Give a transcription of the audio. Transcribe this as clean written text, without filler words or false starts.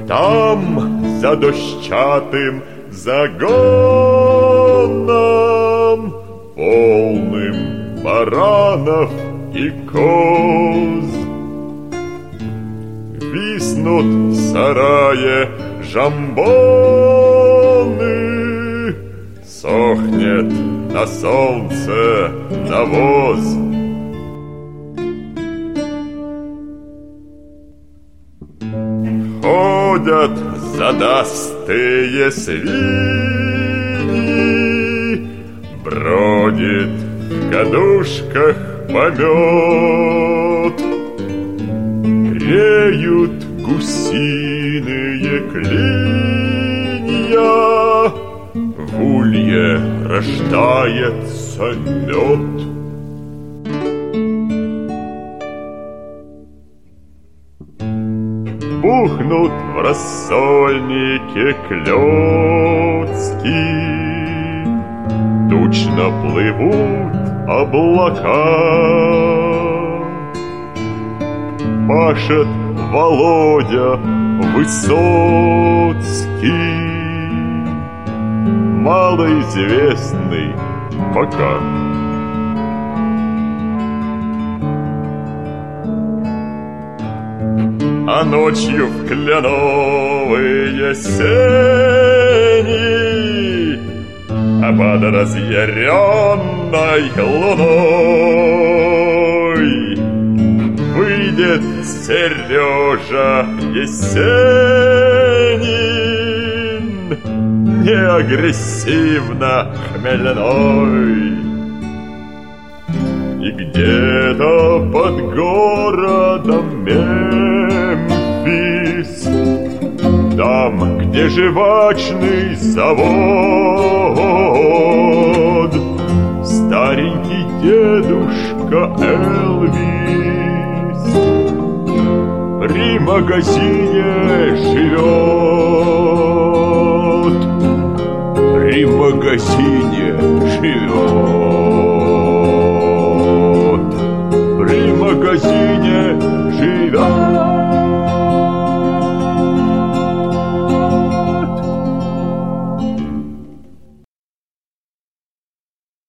Там, за дощатым загоном, полным баранов и коз, виснут в сарае жамбоны, сохнет на солнце навоз. Ходят задастые свиньи, бродит в кадушках помет, реют гусиные клинья, в улье рождается мед. Бухнут в рассольнике клёцки, тучно плывут облака. Пашет Володя Высоцкий, малоизвестный пока. А ночью в кленовые сени, а под разъяренной луной выйдет Сережа Есенин, не агрессивно хмельной. И где-то под городом Мемфис, там, где жвачный завод, старенький дедушка Элвис при магазине живет, при магазине живет.